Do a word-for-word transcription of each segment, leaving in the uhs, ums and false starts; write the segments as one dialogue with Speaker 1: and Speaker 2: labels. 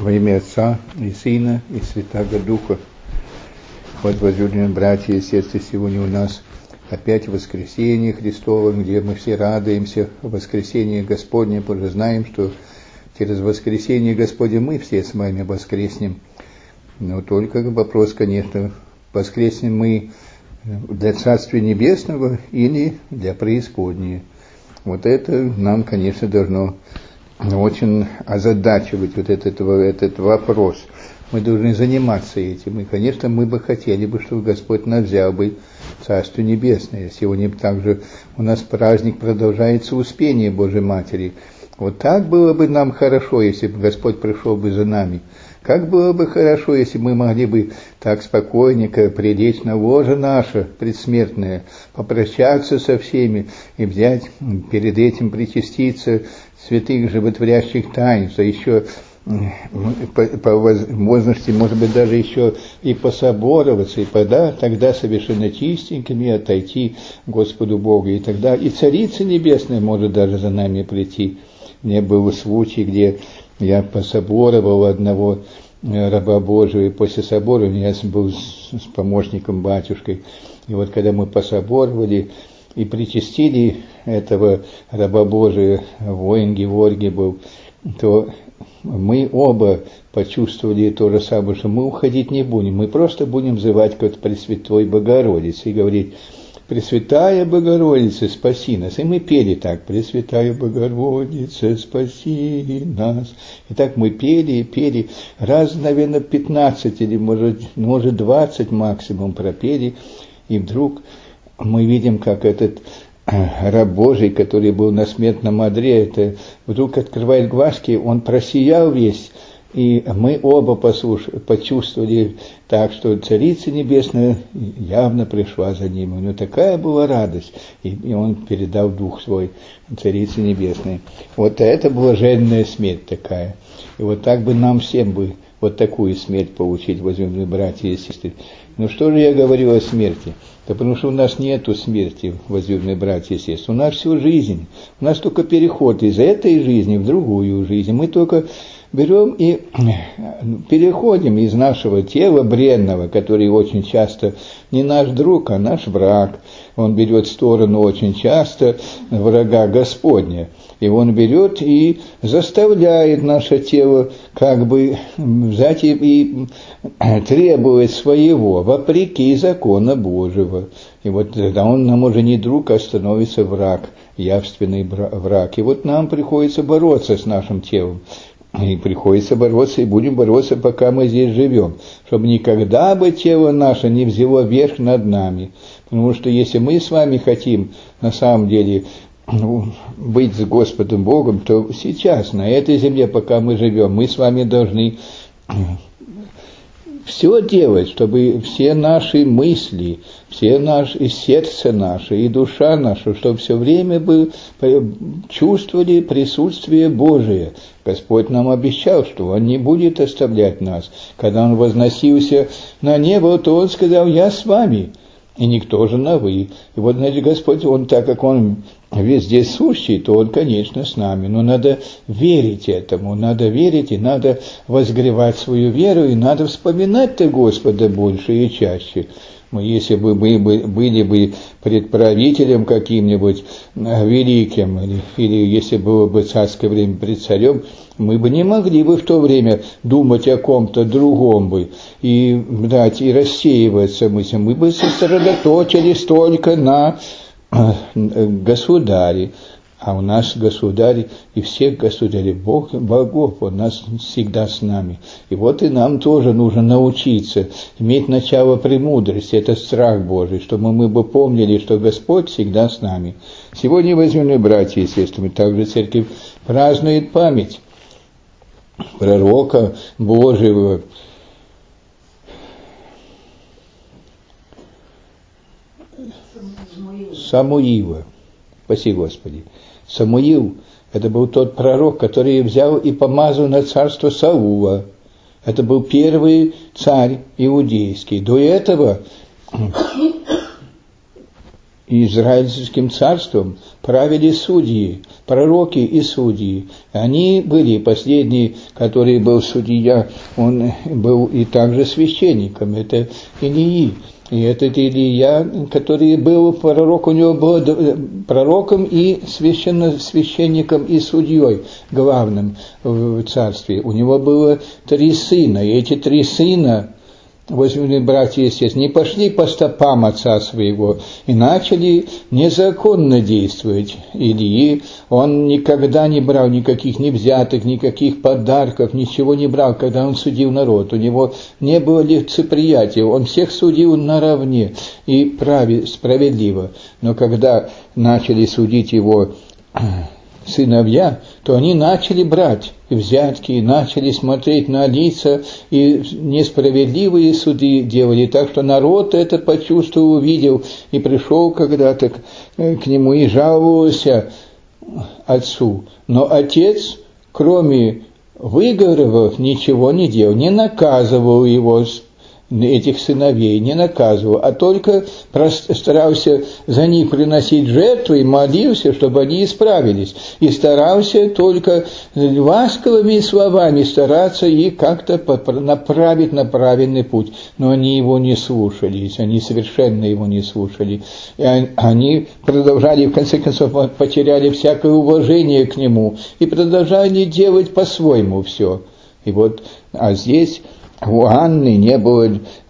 Speaker 1: Во имя Отца и Сына и Святаго Духа. Вот, возлюбленные братья и сестры, сегодня у нас опять воскресение Христово, где мы все радуемся в воскресении Господне, потому что знаем, что через воскресение Господне мы все с вами воскреснем. Но только вопрос, конечно, воскреснем мы для Царствия Небесного или для преисподней. Вот это нам, конечно, должно очень озадачивать вот этот, этот вопрос. Мы должны заниматься этим. И, конечно, мы бы хотели бы, чтобы Господь нас взял бы в Царство Небесное. Сегодня также у нас праздник продолжается Успение Божьей Матери. Вот так было бы нам хорошо, если бы Господь пришел бы за нами. Как было бы хорошо, если мы могли бы так спокойненько прилечь на ложе наше предсмертное, попрощаться со всеми и взять перед этим причаститься святых животворящих таинств, а еще по, по возможности, может быть, даже еще и пособороваться, и тогда, тогда совершенно чистенькими отойти к Господу Богу, и тогда и Царица Небесная может даже за нами прийти. У меня был случай, где я пособоровал одного раба Божьего, и после собора я был с, с помощником батюшкой, и вот когда мы пособоровали и причастили этого раба Божия, воин Георгий был, то мы оба почувствовали то же самое, что мы уходить не будем, мы просто будем взывать к Пресвятой Богородице и говорить: «Пресвятая Богородица, спаси нас». И мы пели так: «Пресвятая Богородица, спаси нас». И так мы пели и пели, раз, наверное, пятнадцать или, может, может двадцать максимум пропели, и вдруг мы видим, как этот раб Божий, который был на смертном одре, это вдруг открывает глазки, он просиял весь, и мы оба послуш... почувствовали так, что Царица Небесная явно пришла за ним. У него такая была радость, и, и он передал дух свой Царице Небесной. Вот это блаженная смерть такая. И вот так бы нам всем бы вот такую смерть получить, возлюбленные братья и сестры. Ну что же я говорю о смерти? Да потому что у нас нету смерти, возлюбленные братья и сестры. У нас всю жизнь. У нас только переход из этой жизни в другую жизнь. Мы только берем и переходим из нашего тела бренного, который очень часто не наш друг, а наш враг. Он берет сторону очень часто врага Господня. И он берет и заставляет наше тело как бы взять и, и требовать своего, вопреки закона Божьего. И вот тогда он нам уже не друг, а становится враг, явственный враг. И вот нам приходится бороться с нашим телом. И приходится бороться, и будем бороться, пока мы здесь живем, чтобы никогда бы тело наше не взяло верх над нами. Потому что если мы с вами хотим на самом деле быть с Господом Богом, то сейчас, на этой земле, пока мы живем, мы с вами должны все делать, чтобы все наши мысли, все наши, и сердце наше, и душа наша, чтобы все время бы чувствовали присутствие Божие. Господь нам обещал, что Он не будет оставлять нас. Когда Он возносился на небо, то Он сказал: «Я с вами». И никто же на «вы». И вот, значит, Господь, Он, так как Он везде сущий, то Он, конечно, с нами. Но надо верить этому, надо верить, и надо возгревать свою веру, и надо вспоминать-то Господа больше и чаще. Мы, если бы мы были бы предправителем каким-нибудь великим, или, или если было бы царское время пред царем, мы бы не могли бы в то время думать о ком-то другом бы, и, дать, и рассеиваться мыслям. Мы бы сосредоточились только на государе. А у нас государь, и всех государей, Бог богов, Он нас всегда с нами. И вот и нам тоже нужно научиться иметь начало премудрости, это страх Божий, чтобы мы бы помнили, что Господь всегда с нами. Сегодня, возлюбленные братья и сестры, также церковь празднует память пророка Божьего, Самуила. Спаси Господи. Самуил – это был тот пророк, который взял и помазал на царство Саула. Это был первый царь иудейский. До этого Израильским царством правили судьи, пророки и судьи. Они были, последний, который был судья, он был и также священником, это Илии. И этот Илия, который был пророк, у него был пророком и священником и судьей главным в царстве. У него было три сына, и эти три сына, возлюбленные братья и сестры, не пошли по стопам отца своего и начали незаконно действовать. Илии, он никогда не брал никаких ни взяток, никаких подарков, ничего не брал, когда он судил народ. У него не было лицеприятия, он всех судил наравне и прави, справедливо. Но когда начали судить его сыновья, то они начали брать взятки, начали смотреть на лица, и несправедливые суды делали. Так что народ это почувствовал, увидел, и пришел когда-то к, к нему и жаловался отцу. Но отец, кроме выговоров, ничего не делал, не наказывал его, этих сыновей, не наказывал, а только старался за них приносить жертвы и молился, чтобы они исправились. И старался только ласковыми словами стараться их как-то направить на правильный путь. Но они его не слушались, они совершенно его не слушали. И они продолжали, в конце концов, потеряли всякое уважение к нему и продолжали делать по-своему все. И вот, а здесь у Анны не было,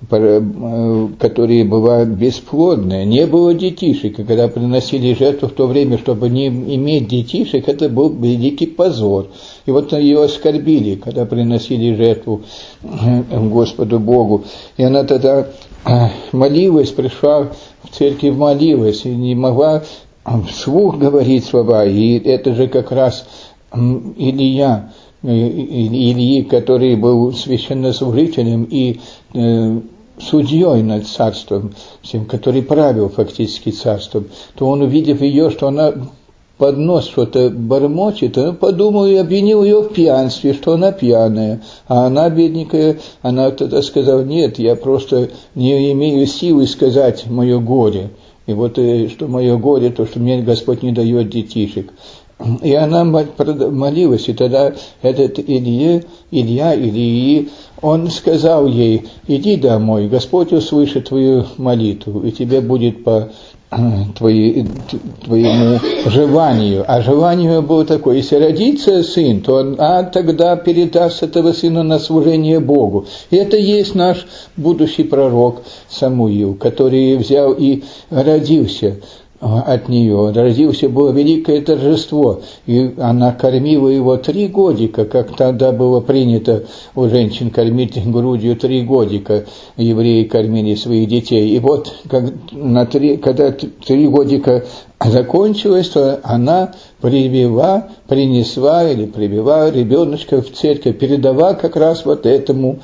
Speaker 1: которая была бесплодная, не было детишек. И когда приносили жертву в то время, чтобы не иметь детишек, это был великий позор. И вот ее оскорбили, когда приносили жертву Господу Богу. И она тогда молилась, пришла в церковь, молилась, и не могла вслух говорить слова. И это же как раз Илия, Илии, который был священнослужителем и э, судьей над царством, всем, который правил фактически царством, то он, увидев ее, что она под нос что-то бормочет, он подумал и обвинил ее в пьянстве, что она пьяная. А она, бедненькая, она тогда сказала: нет, я просто не имею силы сказать мое горе. И вот что мое горе, то, что мне Господь не дает детишек. И она молилась, и тогда этот Илья, Илья, Илии, он сказал ей: иди домой, Господь услышит твою молитву, и тебе будет по твои, твоему желанию. А желание было такое: если родится сын, то она тогда передаст этого сына на служение Богу. И это есть наш будущий пророк Самуил, который взял и родился от нее. Родился, было великое торжество, и она кормила его три годика, как тогда было принято у женщин кормить грудью три годика, евреи кормили своих детей. И вот, как на три, когда три годика закончилось, то она привела, принесла или привела ребеночка в церковь, передала как раз вот этому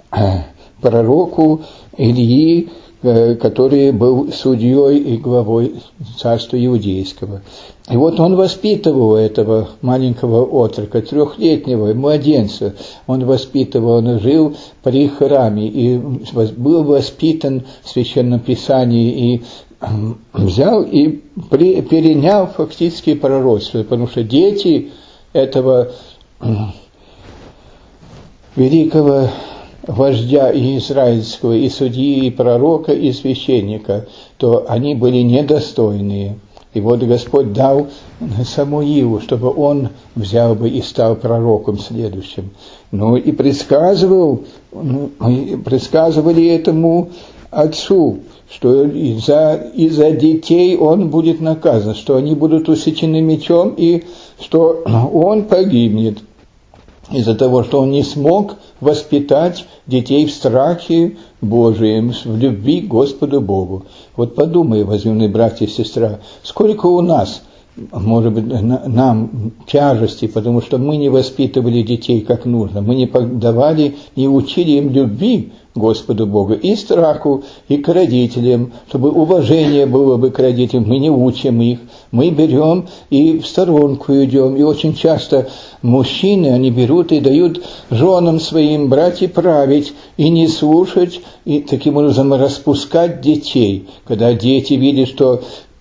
Speaker 1: пророку Илии, который был судьей и главой царства иудейского. И вот он воспитывал этого маленького отрока, трехлетнего младенца. Он воспитывал, он жил при храме и был воспитан в Священном Писании и взял и перенял фактически пророчество, потому что дети этого великого вождя и израильского, и судьи, и пророка, и священника, то они были недостойные. И вот Господь дал Самуилу, чтобы он взял бы и стал пророком следующим. Ну и предсказывал, ну, предсказывали этому отцу, что из-за, из-за детей он будет наказан, что они будут усечены мечом, и что он погибнет из-за того, что он не смог воспитать детей в страхе Божием, в любви к Господу Богу. Вот подумай, возлюбленные братья и сестра, сколько у нас, может быть, нам тяжести, потому что мы не воспитывали детей как нужно, мы не давали, не учили им любви Господу Богу, и страху, и к родителям, чтобы уважение было бы к родителям. Мы не учим их, мы берем и в сторонку идем. И очень часто мужчины, они берут и дают женам своим брать и править, и не слушать, и таким образом распускать детей. Когда дети видят, что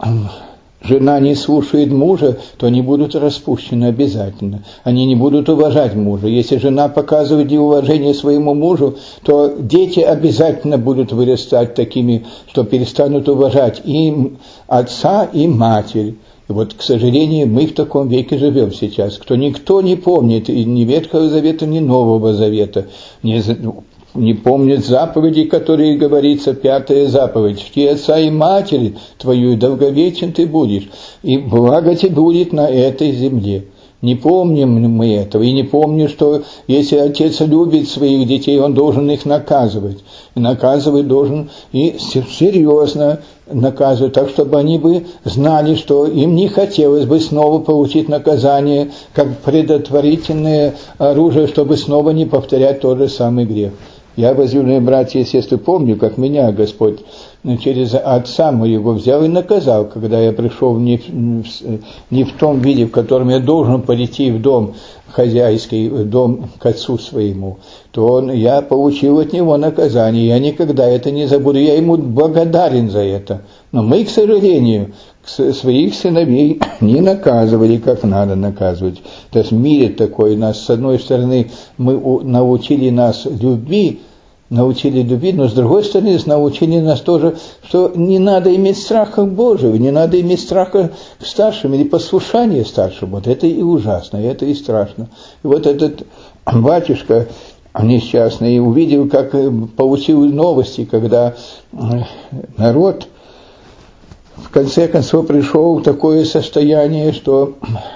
Speaker 1: жена не слушает мужа, то они будут распущены обязательно. Они не будут уважать мужа. Если жена показывает неуважение своему мужу, то дети обязательно будут вырастать такими, что перестанут уважать и отца, и матерь. И вот, к сожалению, мы в таком веке живем сейчас. Кто никто не помнит и ни Ветхого Завета, ни Нового Завета, не не помнят заповедей, которые говорится, пятая заповедь: чти отца и матери твою, и долговечен ты будешь, и благо тебе будет на этой земле. Не помним мы этого, и не помним, что если отец любит своих детей, он должен их наказывать. И наказывать должен и серьезно наказывать, так, чтобы они бы знали, что им не хотелось бы снова получить наказание, как предотвратительное оружие, чтобы снова не повторять тот же самый грех. Я, возлюбленные братья и сестры, помню, как меня Господь через отца моего взял и наказал, когда я пришел не в, не в том виде, в котором я должен прийти в дом хозяйский, в дом к отцу своему, то он, я получил от него наказание. Я никогда это не забуду, я ему благодарен за это. Но мы, к сожалению, своих сыновей не наказывали, как надо наказывать. То есть в мире такой нас, с одной стороны, мы научили нас любви, научили любви, но с другой стороны, научили нас тоже, что не надо иметь страха Божьего, не надо иметь страха к старшим или послушания старшим. Вот это и ужасно, и это и страшно. И вот этот батюшка несчастный увидел, как получил новости, когда народ в конце концов пришел в такое состояние, что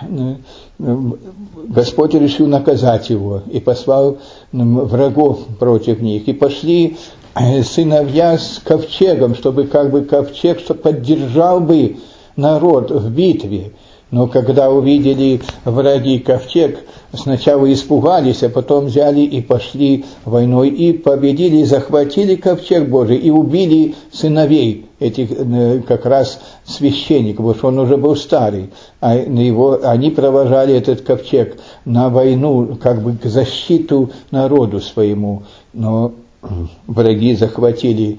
Speaker 1: Господь решил наказать его и послал врагов против них. И пошли сыновья с ковчегом, чтобы как бы ковчег, что поддержал бы народ в битве. Но когда увидели враги ковчег, сначала испугались, а потом взяли и пошли войной, и победили, и захватили ковчег Божий, и убили сыновей этих как раз священников, потому что он уже был старый, а его, они провожали этот ковчег на войну, как бы к защиту народу своему. Но враги захватили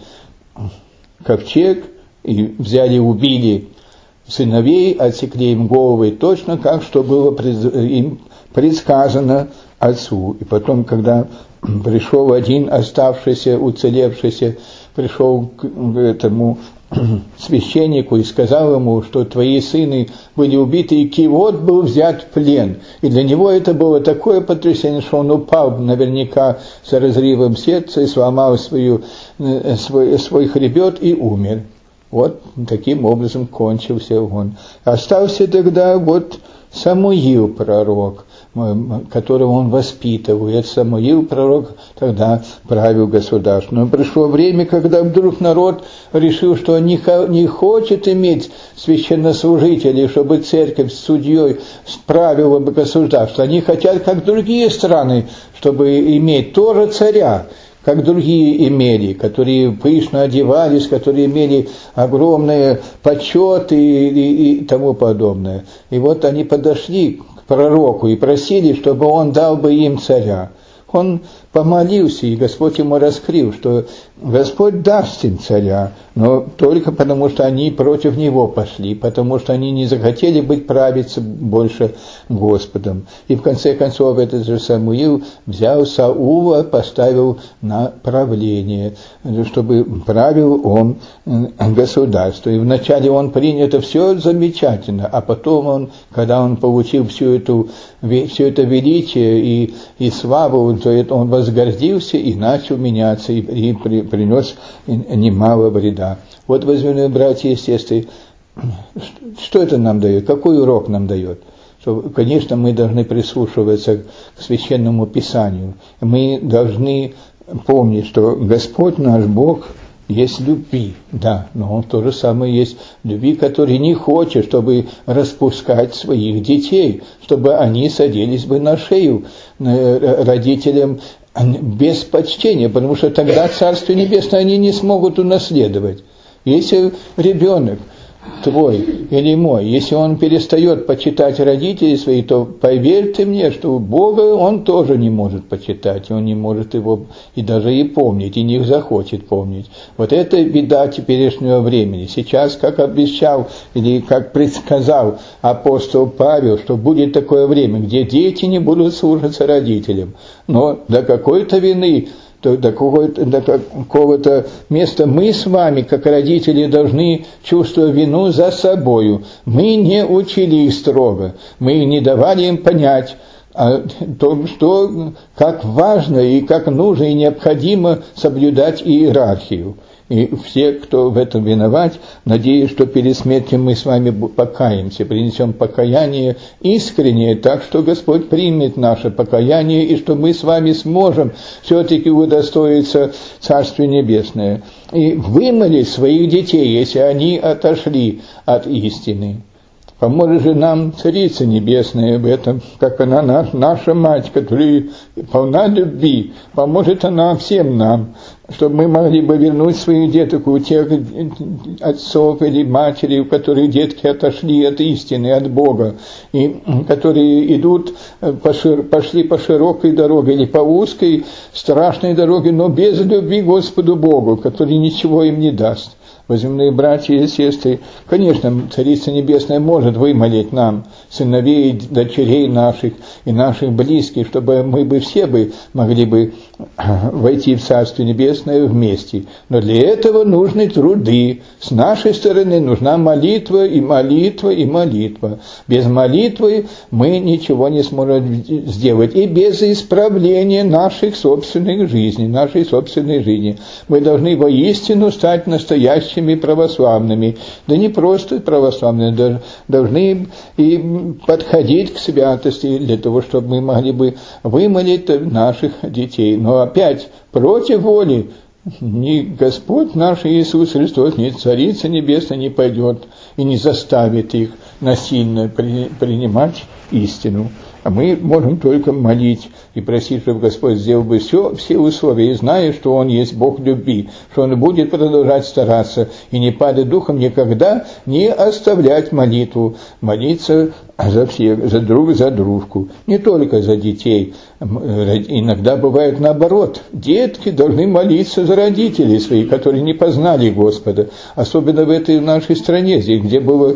Speaker 1: ковчег, и взяли, убили сыновей, отсекли им головы точно так, что было им предсказано отцу. И потом, когда пришел один оставшийся, уцелевшийся, пришел к этому священнику и сказал ему, что твои сыны были убиты, и кивот был взят в плен. И для него это было такое потрясение, что он упал наверняка с разрывом сердца и сломал свою, свой, свой хребет и умер. Вот таким образом кончился он. Остался тогда вот Самуил пророк, которого он воспитывает. Самуил пророк тогда правил государством. Но пришло время, когда вдруг народ решил, что он не хочет иметь священнослужителей, чтобы церковь с судьей правила бы государство. Они хотят, как другие страны, чтобы иметь тоже царя, как другие имели, которые пышно одевались, которые имели огромные почеты и, и, и тому подобное. И вот они подошли к пророку и просили, чтобы он дал бы им царя. Он помолился, и Господь ему раскрыл, что Господь даст им царя, но только потому, что они против него пошли, потому что они не захотели быть правиться больше Господом. И в конце концов этот же Самуил взял Саула, поставил на правление, чтобы правил он государство. И вначале он принял это все замечательно, а потом он, когда он получил всю эту, все это величие и, и славу, то это он возгордился и начал меняться, и, и при, принес немало вреда. Вот, возьмем, братья и сестры, что это нам дает, какой урок нам дает? Что, конечно, мы должны прислушиваться к Священному Писанию. Мы должны помнить, что Господь наш Бог есть любви, да, но Он то же самое есть любви, который не хочет, чтобы распускать своих детей, чтобы они садились бы на шею родителям без почтения, потому что тогда Царствие Небесное они не смогут унаследовать. Если ребенок твой или мой, если он перестает почитать родителей своих, то поверь ты мне, что Бога он тоже не может почитать, он не может его и даже и помнить, и не захочет помнить. Вот это беда теперешнего времени. Сейчас, как обещал или как предсказал апостол Павел, что будет такое время, где дети не будут слушаться родителям, но до какой-то вины, до какого-то, до какого-то места мы с вами, как родители, должны чувствовать вину за собою. Мы не учили их строго, мы не давали им понять о том, что, как важно и как нужно и необходимо соблюдать иерархию. И все, кто в этом виноват, надеюсь, что перед смертью мы с вами покаемся, принесем покаяние искреннее, так что Господь примет наше покаяние, и что мы с вами сможем все-таки удостоиться Царствия Небесное. И вымолить своих детей, если они отошли от истины. Поможет же нам Царица Небесная в этом, как она наша Мать, которая полна любви, поможет она всем нам, чтобы мы могли бы вернуть своих деток у тех отцов или матерей, у которых детки отошли от истины, от Бога, и которые идут, по шир, пошли по широкой дороге или по узкой, страшной дороге, но без любви к Господу Богу, который ничего им не даст. Возлюбленные братья и сестры, конечно, Царица Небесная может вымолить нам сыновей, дочерей наших и наших близких, чтобы мы бы все бы могли бы войти в Царствие Небесное вместе. Но для этого нужны труды. С нашей стороны нужна молитва и молитва и молитва. Без молитвы мы ничего не сможем сделать. И без исправления наших собственных жизней, нашей собственной жизни. Мы должны воистину стать настоящими православными, да не просто православными, должны и подходить к святости для того, чтобы мы могли бы вымолить наших детей. Но опять против воли ни Господь наш Иисус Христос, ни Царица Небесная не пойдет и не заставит их насильно принимать истину. А мы можем только молить и просить, чтобы Господь сделал бы все, все условия, и зная, что Он есть Бог любви, что Он будет продолжать стараться и не падать духом, никогда не оставлять молитву, молиться за всех, за друг, за дружку, не только за детей. Иногда бывает наоборот. Детки должны молиться за родителей своих, которые не познали Господа. Особенно в этой нашей стране, здесь, где было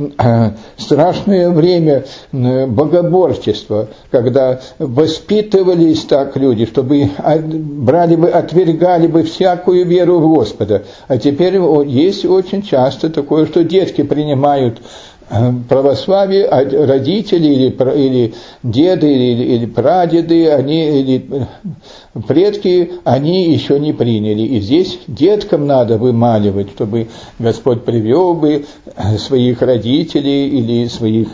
Speaker 1: страшное время богоборчества, когда воспитывались так люди, чтобы брали бы, отвергали бы всякую веру в Господа. А теперь есть очень часто такое, что детки принимают православие, а родители или, или деды, или, или прадеды, они, или предки, они еще не приняли. И здесь деткам надо вымаливать, чтобы Господь привел бы своих родителей или своих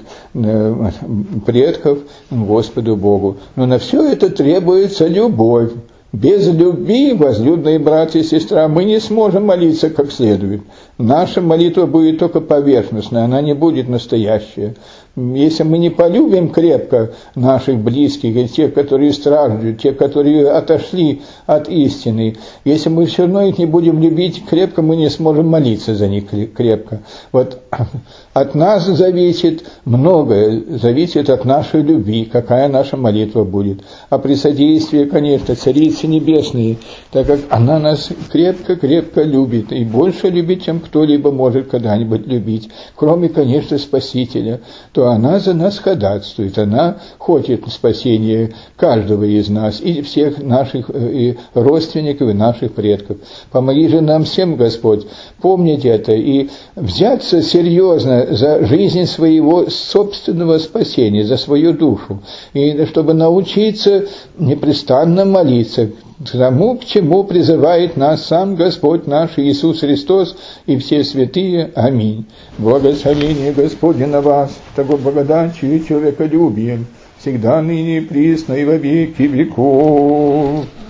Speaker 1: предков к Господу Богу. Но на все это требуется любовь. Без любви, возлюбленные братья и сестры, мы не сможем молиться как следует. Наша молитва будет только поверхностная, она не будет настоящая. Если мы не полюбим крепко наших близких, и тех, которые страждут, тех, которые отошли от истины, если мы все равно их не будем любить крепко, мы не сможем молиться за них крепко. Вот от нас зависит многое, зависит от нашей любви, какая наша молитва будет. А при содействии, конечно, Царицы Небесной, так как она нас крепко-крепко любит, и больше любит, чем кто-либо может когда-нибудь любить, кроме, конечно, Спасителя, то она за нас ходатайствует, она хочет спасения каждого из нас, и всех наших и родственников, и наших предков. Помоги же нам всем, Господь, помнить это и взяться серьезно за жизнь своего собственного спасения, за свою душу, и чтобы научиться непрестанно молиться к тому, к чему призывает нас сам Господь наш Иисус Христос и все святые. Аминь. Благословение Господне на вас, того благодатью и человеколюбием, всегда ныне и присно и во веки веков.